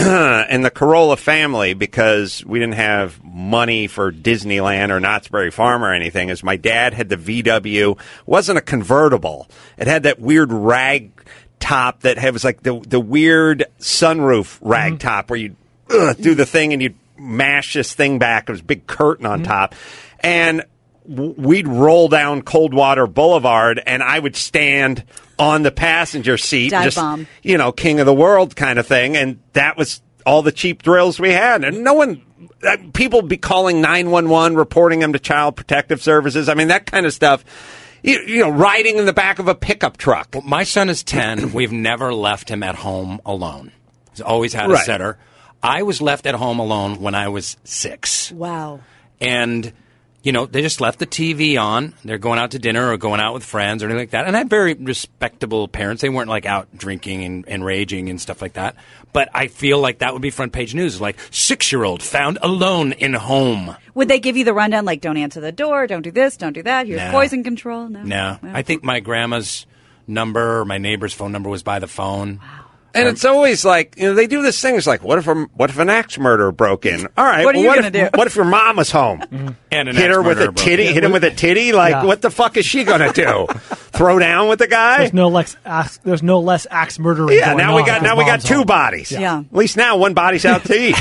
in the Carolla family, because we didn't have money for Disneyland or Knott's Berry Farm or anything, is my dad had the VW. It wasn't a convertible. It had that weird rag top that was like the weird sunroof rag top where you do the thing and you mash this thing back. There was a big curtain on top, and we'd roll down Coldwater Boulevard, and I would stand on the passenger seat, Dive just bomb. king of the world kind of thing, and that was all the cheap thrills we had. And no one, people would be calling 911, reporting them to Child Protective Services. I mean, that kind of stuff. Riding in the back of a pickup truck. Well, my son is 10. We've never left him at home alone. He's always had a Right. sitter. I was left at home alone when I was 6. Wow. And, they just left the TV on. They're going out to dinner or going out with friends or anything like that. And I had very respectable parents. They weren't like out drinking and raging and stuff like that. But I feel like that would be front page news. Like 6-year-old found alone in home. Would they give you the rundown, like, don't answer the door, don't do this, don't do that, here's No. poison control? No. No. I think my grandma's number or my neighbor's phone number was by the phone. And it's always like, they do this thing. It's like, what if an axe murderer broke in? All right, What are you what gonna if do? What if your mom was home? And an Hit her with a ex-murderer broke titty? in. Hit him with a titty? Like, Yeah. what the fuck is she gonna do? Throw down with the guy? There's no less axe murdering. Yeah, going now we on got if now his we got mom's 2 home. bodies. Yeah. At least now one body's out to eat.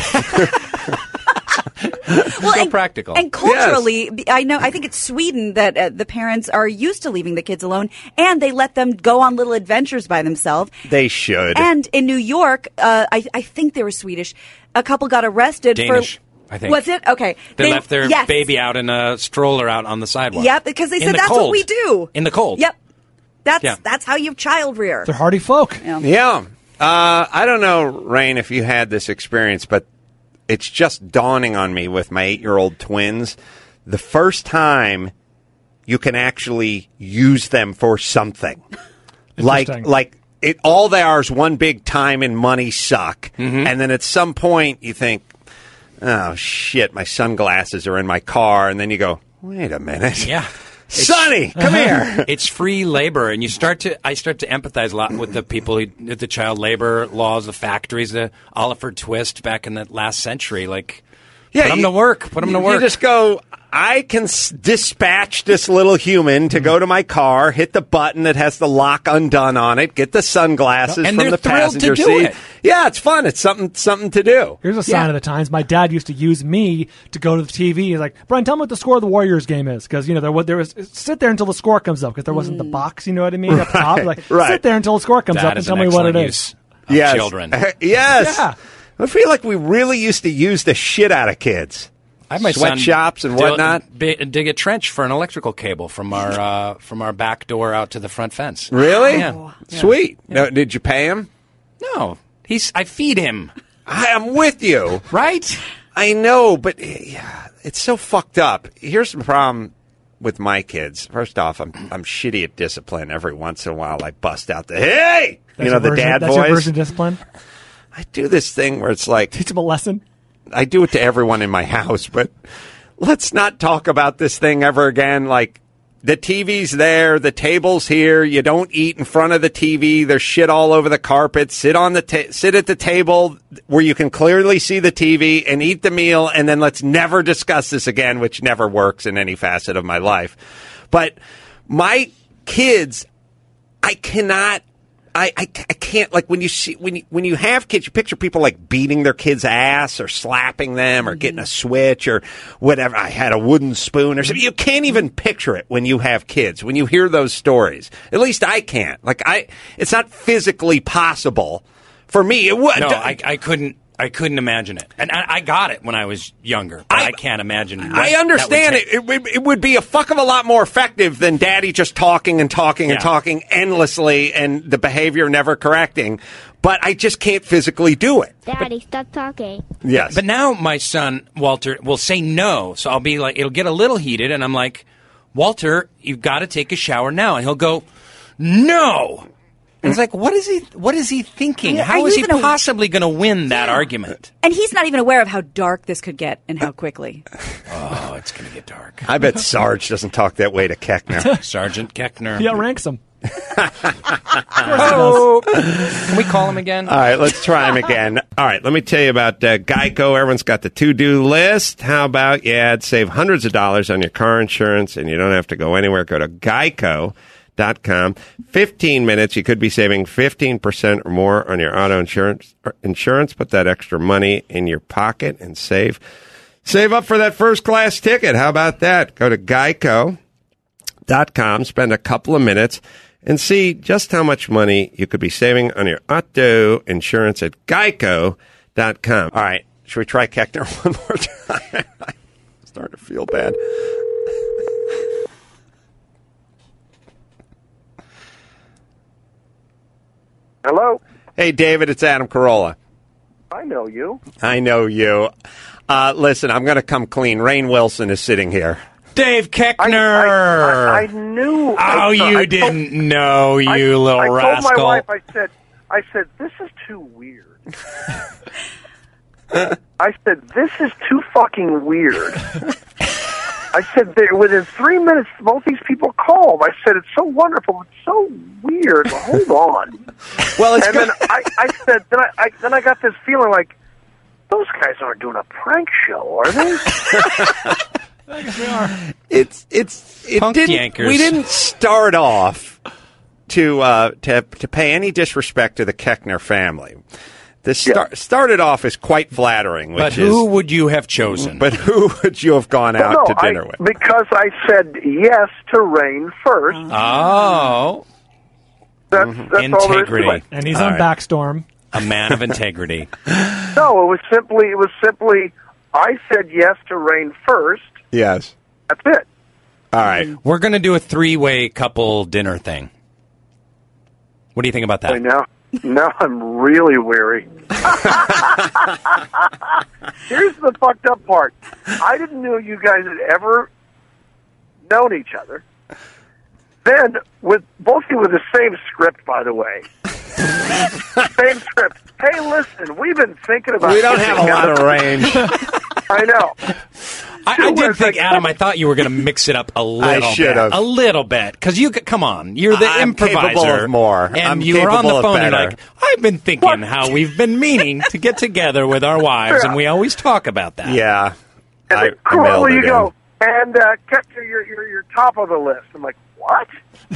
So practical. And culturally, I think it's Sweden that the parents are used to leaving the kids alone, and they let them go on little adventures by themselves. They should. And in New York, I think they were Swedish. A couple got arrested Danish, for. I think. Was it? Okay. They left their yes. baby out in a stroller out on the sidewalk. Yep, because they In said the that's cold. what we do. In the cold. Yep. Yeah. That's how you child rear. They're hardy folk. Yeah. I don't know, Rain, if you had this experience, but it's just dawning on me with my 8-year-old twins. The first time you can actually use them for something. Interesting. Like all they are is one big time and money suck. And then at some point you think, oh, shit, my sunglasses are in my car. And then you go, wait a minute. Yeah. Sonny, come here. It's free labor, and I start to empathize a lot with the people, with the child labor laws, the factories, the Oliver Twist back in the last century. Like, put them to work. Put them to work. You just go, I can dispatch this little human to go to my car, hit the button that has the lock undone on it, get the sunglasses And from they're the thrilled to passenger do seat. it. Yeah, it's fun. It's something to do. Here's a sign of the times. My dad used to use me to go to the TV. He's like, Brian, tell me what the score of the Warriors game is. Because, there was, sit there until the score comes up. Because there wasn't the box, you know what I mean? Up top. Like, right. sit there until the score comes That up and is tell an me what it excellent is. use of Yes. children. Yes. Yeah. I feel like we really used to use the shit out of kids. I have my Sweatshops son and whatnot. dig a trench for an electrical cable from our back door out to the front fence. Really? Yeah. Sweet. Now, did you pay him? No, I feed him. I'm with you. Right? I know, but it's so fucked up. Here's the problem with my kids. First off, I'm shitty at discipline. Every once in a while, I bust out the hey, That's the your version, dad that's voice. your version of discipline? I do this thing where it's like Teach them a lesson? I do it to everyone in my house, but let's not talk about this thing ever again. Like, the TV's there, the table's here. You don't eat in front of the TV. There's shit all over the carpet. Sit at the table where you can clearly see the TV and eat the meal, and then let's never discuss this again, which never works in any facet of my life. But my kids, I I can't, like, when you have kids, you picture people like beating their kids' ass or slapping them or getting a switch or whatever. I had a wooden spoon or something. You can't even picture it when you have kids. When you hear those stories, at least I can't. Like, it's not physically possible for me. It would. No, I couldn't. I couldn't imagine it. And I got it when I was younger, but I can't imagine. I understand it. It would be a fuck of a lot more effective than Daddy just talking and talking and talking endlessly and the behavior never correcting. But I just can't physically do it. Daddy, stop talking. Yes. But now my son, Walter, will say no. So I'll be like, it'll get a little heated, and I'm like, Walter, you've got to take a shower now. And he'll go, no. And it's like, what is he thinking? Yeah, how is he possibly going to win that argument? And he's not even aware of how dark this could get and how quickly. Oh, it's going to get dark. I bet Sarge doesn't talk that way to Keckner. Sergeant Keckner. He outranks him. Oh. Can we call him again? All right, let's try him again. All right, let me tell you about Geico. Everyone's got the to-do list. How about you save hundreds of dollars on your car insurance, and you don't have to go anywhere. Go to Geico.com. 15 minutes, you could be saving 15% or more on your auto insurance. Put that extra money in your pocket and save up for that first-class ticket. How about that? Go to Geico.com, spend a couple of minutes, and see just how much money you could be saving on your auto insurance at Geico.com. All right, should we try Keckner one more time? I'm starting to feel bad. Hello? Hey, David, it's Adam Carolla. I know you. I know you. Listen, I'm going to come clean. Rainn Wilson is sitting here. Dave Keckner! I knew. Oh, you didn't know, you little rascal. I told my wife, I said, this is too weird. I said, this is too fucking weird. I said, within 3 minutes, both these people called. I said, it's so wonderful. It's so weird. Hold on. Well, it's and good. then I said, then I got this feeling like, those guys aren't doing a prank show, are they? I guess we are. It Punk didn't, yankers. we didn't start off to pay any disrespect to the Keckner family. This started off as quite flattering. But who would you have chosen? But who would you have gone out to dinner with? Because I said yes to Rainn first. Oh. That's all there is to Integrity. it. And he's on Backstorm. A man of integrity. No, it was simply I said yes to Rainn first. Yes. That's it. All right. We're going to do a three-way couple dinner thing. What do you think about that? Now I'm really weary. Here's the fucked up part. I didn't know you guys had ever known each other. Then, with both of you with the same script, by the way. Same script. Hey, listen, we've been thinking about. We don't have a lot of range. I know. I did think, Adam, I thought you were going to mix it up a little should have. bit. A little bit. Because come on, you're the I'm improviser. capable of more. And I'm you were on the capable of phone and better. like, I've been thinking how we've been meaning to get together with our wives, and we always talk about that. Yeah. And I mailed you it go, in. and Keckner, you're top of the list. I'm like, what?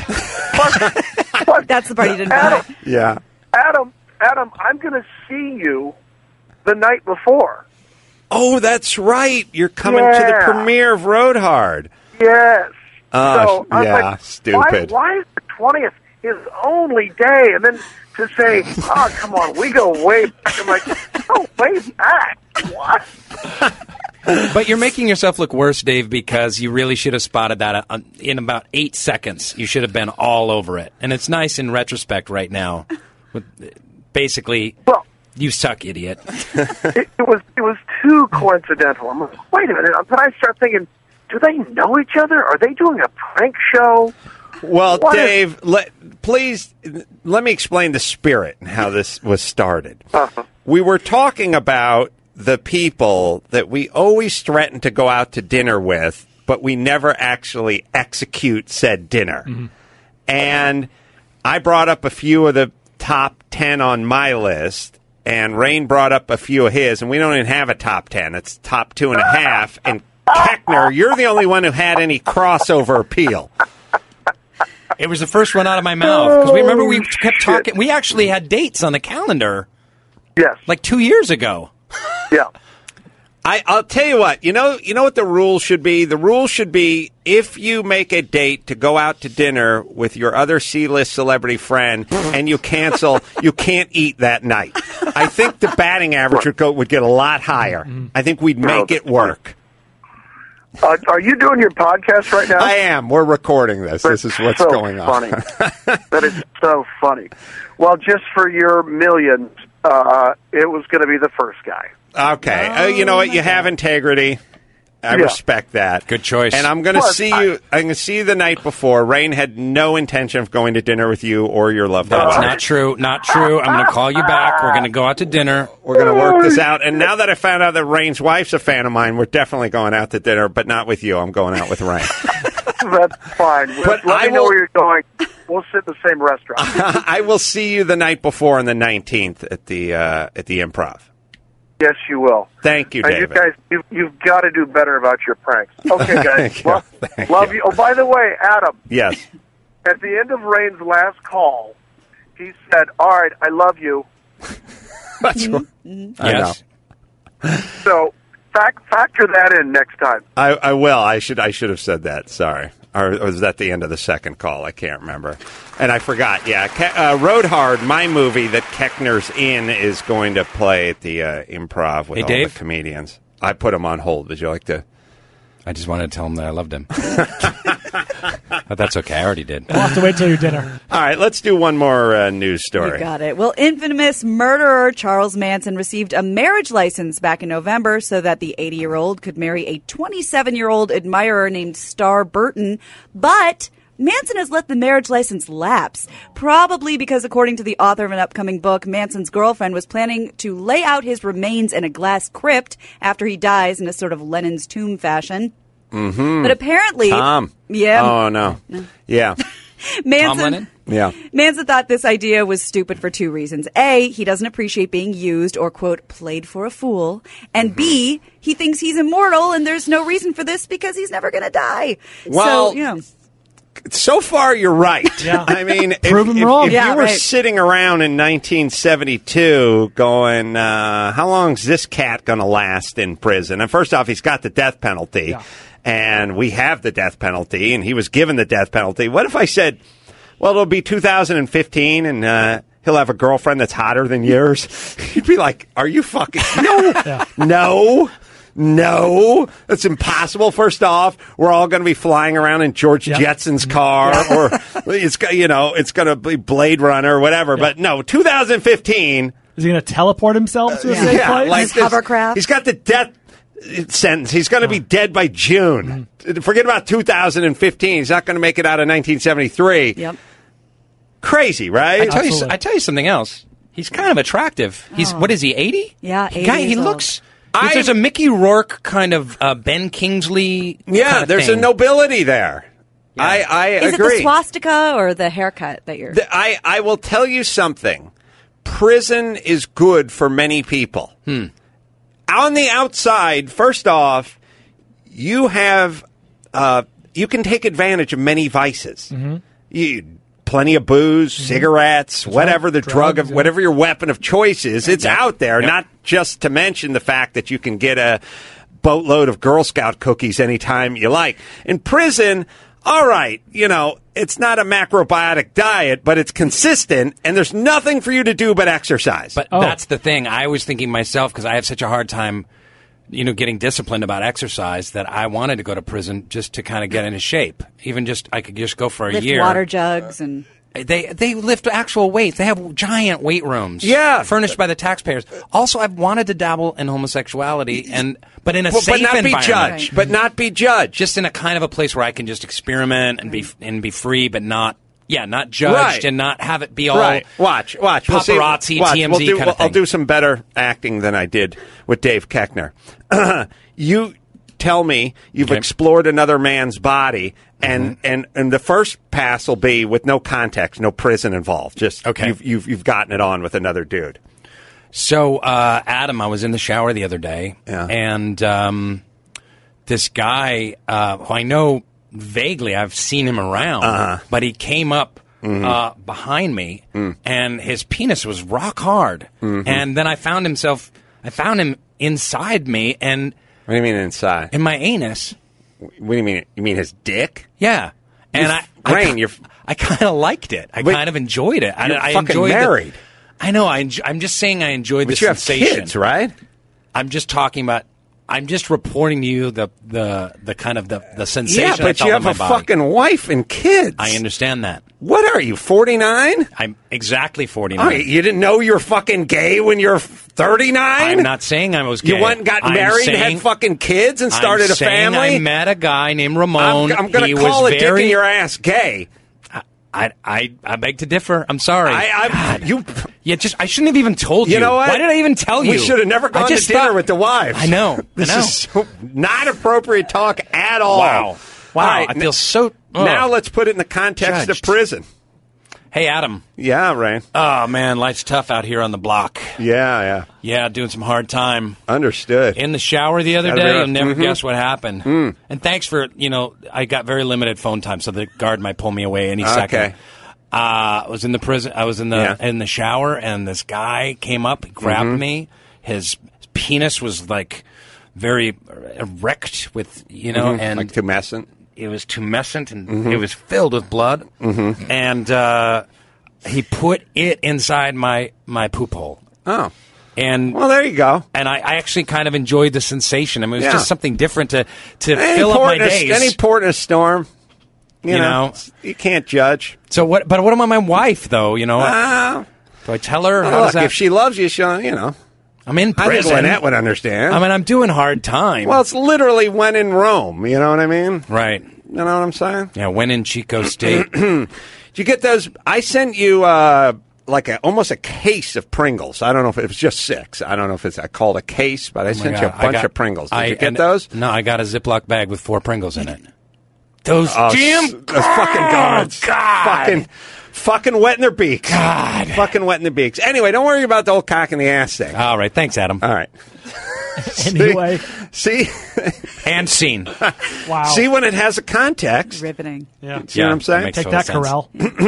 But That's the part you didn't Adam, buy. Yeah. Adam, I'm going to see you the night before. Oh, that's right. You're coming to the premiere of Road Hard. Yes. Oh, so I'm yeah, like, stupid. Why is the 20th his only day? And then to say, oh, come on, we go way back. I'm like, oh, way back? What? But you're making yourself look worse, Dave, because you really should have spotted that in about 8 seconds. You should have been all over it. And it's nice in retrospect right now. Basically, Well, you suck, idiot. it was too coincidental. I'm like, wait a minute. Then I start thinking, do they know each other? Are they doing a prank show? Well, What Dave, please let me explain the spirit and how this was started. We were talking about the people that we always threaten to go out to dinner with, but we never actually execute said dinner. Mm-hmm. And I brought up a few of the top 10 on my list, and Rainn brought up a few of his, and we don't even have a top 10. It's top 2.5. And Keckner, you're the only one who had any crossover appeal. It was the first one out of my mouth. Because we kept talking. We actually had dates on the calendar. Yes. Like 2 years ago. Yeah. I'll tell you what. You know what the rule should be? The rule should be if you make a date to go out to dinner with your other C-list celebrity friend and you cancel, you can't eat that night. I think the batting average would get a lot higher. I think we'd make it work. Are you doing your podcast right now? I am. We're recording this. This is what's so going on. Funny. That is so funny. Well, just for your millions, it was going to be the first guy. Okay. You know what? You have integrity. I respect that. Good choice. And I'm going to see you. I'm going to see you the night before. Rain had no intention of going to dinner with you or your loved one. That's not true. Not true. I'm going to call you back. We're going to go out to dinner. We're going to work this out. And now that I found out that Rain's wife's a fan of mine, we're definitely going out to dinner, but not with you. I'm going out with Rain. That's fine. But Let me know where you're going. We'll sit in the same restaurant. I will see you the night before on the 19th at the Improv. Yes, you will. Thank you, David. You guys, you've got to do better about your pranks. Okay, guys. Love you. Oh, by the way, Adam. Yes. At the end of Rain's last call, he said, "All right, I love you." That's right. Yes. So factor that in next time. I will. I should have said that. Sorry. Or was that the end of the second call? I can't remember. And I forgot. Yeah. Road Hard, my movie that Keckner's in, is going to play at the Improv with all Dave? the comedians. I put him on hold. Would you like to? I just wanted to tell him that I loved him. But that's okay. I already did. We'll have to wait till your dinner. All right. Let's do one more news story. You got it. Well, infamous murderer Charles Manson received a marriage license back in November so that the 80-year-old could marry a 27-year-old admirer named Star Burton. But Manson has let the marriage license lapse, probably because, according to the author of an upcoming book, Manson's girlfriend was planning to lay out his remains in a glass crypt after he dies in a sort of Lenin's tomb fashion. Mm-hmm. But apparently... Tom. Yeah. Oh, no. Yeah. Manson, Tom Lennon? Yeah. Manson thought this idea was stupid for two reasons. A, he doesn't appreciate being used or, quote, played for a fool. And B, he thinks he's immortal and there's no reason for this because he's never going to die. Well, so, you know. So far, you're right. Yeah. I mean, Prove him wrong. If you were sitting around in 1972 going, how long's this cat going to last in prison? And first off, he's got the death penalty. Yeah. And we have the death penalty, and he was given the death penalty. What if I said, well, it'll be 2015, and he'll have a girlfriend that's hotter than yours? You'd be like, are you fucking... No, it's impossible. First off, we're all going to be flying around in George Jetson's car, or it's going to be Blade Runner or whatever. But no, 2015. Is he going to teleport himself to a safe place? Like his hovercraft. He's got the death sentence. He's going to be dead by June. Forget about 2015. He's not going to make it out of 1973. Yep. Crazy, right? I tell you something else. He's kind of attractive. He's what is he? 80? Yeah, 80 Guy, he years old. looks. There's a Mickey Rourke kind of Ben Kingsley. Yeah, kind of there's thing. a nobility there. Yeah. I Is agree. it the swastika or the haircut that you're... I will tell you something. Prison is good for many people. On the outside, first off, you have you can take advantage of many vices. Plenty of booze, cigarettes, whatever the drug of whatever your weapon of choice is, it's out there. Not just to mention the fact that you can get a boatload of Girl Scout cookies anytime you like. In prison, all right, it's not a macrobiotic diet, but it's consistent, and there's nothing for you to do but exercise. But that's the thing. I was thinking myself, because I have such a hard time, getting disciplined about exercise, that I wanted to go to prison just to kind of get into shape. I could just go for a lift year. water jugs and... They lift actual weights. They have giant weight rooms. Yeah. Furnished by the taxpayers. Also, I've wanted to dabble in homosexuality, but in a safe environment. But not be judged. Just in a kind of a place where I can just experiment and be free, but not judged and not have it be all Watch. paparazzi, TMZ kind of thing. I'll do some better acting than I did with Dave Keckner. You tell me you've explored another man's body, and the first pass will be with no context, no prison involved. Just you've gotten it on with another dude. So, Adam, I was in the shower the other day, and this guy who I know vaguely I've seen him around, but he came up behind me, and his penis was rock hard. And then I found him inside me, and What do you mean inside? in my anus. What do you mean? You mean his dick? Yeah, and I kind of liked it. I kind of enjoyed it. You're I fucking enjoyed married. I know. I'm just saying I enjoyed the But you have sensation. kids, right? I'm just talking about. I'm just reporting to you the kind of the sensation. Yeah, I but felt you in have my a body. fucking wife and kids. I understand that. What are you, 49? I'm exactly 49. Oh, you didn't know you were fucking gay when you're 39? I'm not saying I was gay. You went and got married, had fucking kids, and started I'm a saying family? I met a guy named Ramon. I'm going to call a dick in your ass gay. I beg to differ. I'm sorry. I shouldn't have even told you. You know what? Why did I even tell you? We should have never gone to dinner with the wives. I know. This is so not appropriate talk at all. Wow. All right, I feel so. Now let's put it in the context Judged. of prison. Hey, Adam. Yeah, Ray. Oh, man, life's tough out here on the block. Yeah. Yeah, doing some hard time. Understood. In the shower the other Gotta be day, rough. you'll never guess what happened. And thanks for, I got very limited phone time, so the guard might pull me away any second. I was in the prison. I was in the shower, and this guy came up, grabbed me. His penis was like very erect with, and like tumescent. It was tumescent, and it was filled with blood. And he put it inside my poop hole. Oh. And well, there you go. And I actually kind of enjoyed the sensation. I mean, it was just something different to Any fill up my port in days. Any port in a storm. You know, you can't judge. So what? But what about my wife, though? Do I tell her? How does that? If she loves you, she'll. I'm in prison. I think Lynette would understand. I mean, I'm doing hard time. Well, it's literally when in Rome. You know what I mean? Right. You know what I'm saying? Yeah. When in Chico State. Did you get those? I sent you almost a case of Pringles. I don't know if it was just 6. I don't know if it's called a case, but I sent you a bunch of Pringles. Did you get those? No, I got a Ziploc bag with 4 Pringles in it. Those damn those fucking guards. God. Fucking wetting their beaks. God. Fucking wetting their beaks. Anyway, don't worry about the old cock in the ass thing. All right. Thanks, Adam. All right. Anyway. See? And scene. Wow. See when it has a context. Riveting. Yeah. See what I'm saying? Take that, Carell.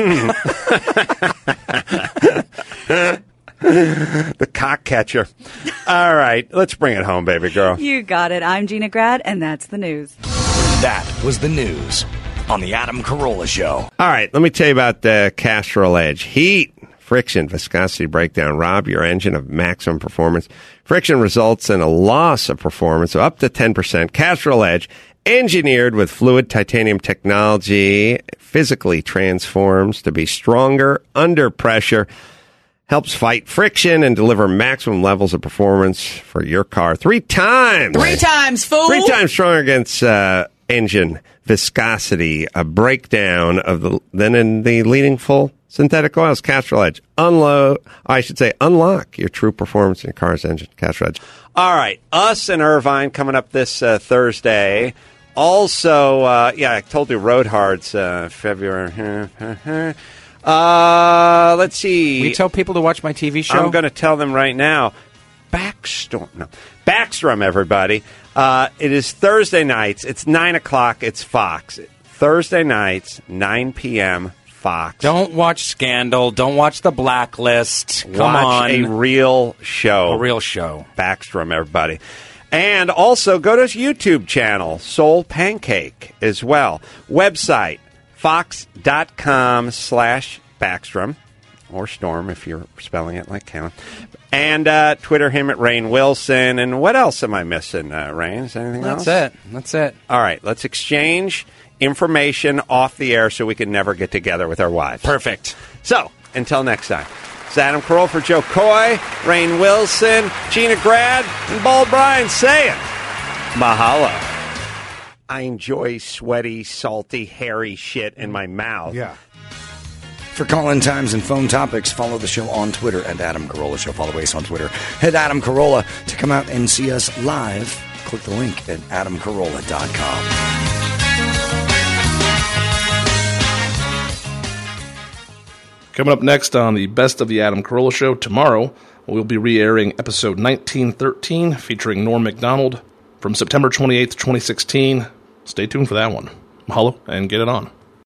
The cock catcher. All right. Let's bring it home, baby girl. You got it. I'm Gina Grad, and that's the news. That was the news on the Adam Carolla Show. All right, let me tell you about the Castrol Edge. Heat, friction, viscosity breakdown rob your engine of maximum performance. Friction results in a loss of performance of up to 10%. Castrol Edge, engineered with fluid titanium technology, physically transforms to be stronger under pressure, helps fight friction and deliver maximum levels of performance for your car 3 times. 3 times, fool! 3 times stronger against engine viscosity, a breakdown than in the leading full synthetic oils. Castrol Edge. Unlock your true performance in your car's engine. Castrol Edge. All right. Us and Irvine coming up this Thursday. Also, I told you Road Hard's February. Let's see. Will you tell people to watch my TV show? I'm going to tell them right now. Backstrom, everybody. It is Thursday nights. It's 9 o'clock. It's Fox. Thursday nights, 9 p.m., Fox. Don't watch Scandal. Don't watch The Blacklist. Come Watch on. a real show. A real show. Backstrom, everybody. And also go to his YouTube channel, Soul Pancake, as well. Website, fox.com/Backstrom. Or Storm, if you're spelling it like Callan. And Twitter him at Rainn Wilson. And what else am I missing, Rainn? Is there anything else? That's it. All right, let's exchange information off the air so we can never get together with our wives. Perfect. So, until next time. It's Adam Carolla for Joe Coy, Rainn Wilson, Gina Grad, and Bald Bryan saying, mahalo. I enjoy sweaty, salty, hairy shit in my mouth. Yeah. For call-in times and phone topics, follow the show on Twitter at Adam Carolla Show. Follow us on Twitter at Adam Carolla. To come out and see us live, click the link at adamcarolla.com. Coming up next on the Best of the Adam Carolla Show, tomorrow we'll be re-airing episode 1913 featuring Norm Macdonald from September 28th, 2016. Stay tuned for that one. mahalo and get it on.